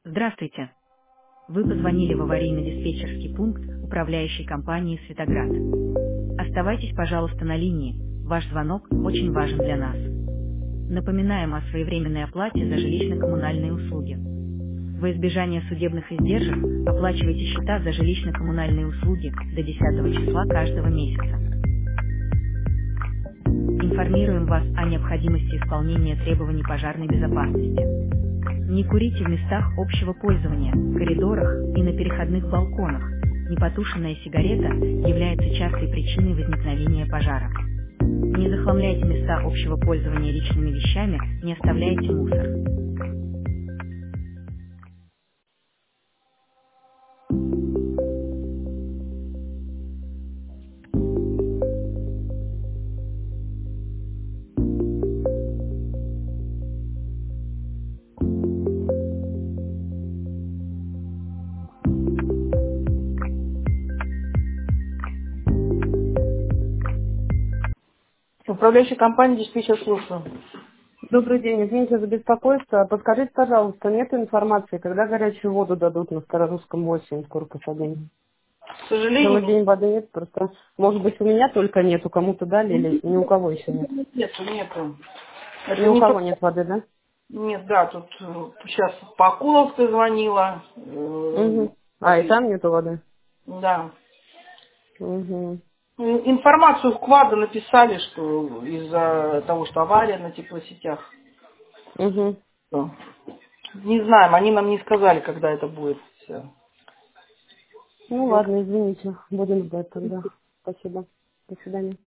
Здравствуйте. Вы позвонили в аварийно-диспетчерский пункт управляющей компании «Светоград». Оставайтесь, пожалуйста, на линии. Ваш звонок очень важен для нас. Напоминаем о своевременной оплате за жилищно-коммунальные услуги. Во избежание судебных издержек оплачивайте счета за жилищно-коммунальные услуги до 10 числа каждого месяца. Информируем вас о необходимости исполнения требований пожарной безопасности. Не курите в местах общего пользования, коридорах и на переходных балконах. Непотушенная сигарета является частой причиной возникновения пожара. Не захламляйте места общего пользования личными вещами, не оставляйте мусор. Управляющая компания диспетчер слушаю. Добрый день, извините за беспокойство. Подскажите, пожалуйста, нет информации, когда горячую воду дадут на Старорусском 8, корпус 1? К Целый сожалению, день воды нет, просто, может быть, у меня только нету, кому-то дали или ни у кого еще нет? нету. Ни Это у не кого то. нет воды, да? Нет, да, тут сейчас по Акуловской звонила. Угу. А, и там нету воды? Да. Угу. Информацию в КВАДа написали, что из-за того, что авария на теплосетях. Угу. Да. Не знаем, они нам не сказали, когда это будет. Всё. Ну ладно, извините, будем ждать тогда. Спасибо. До свидания.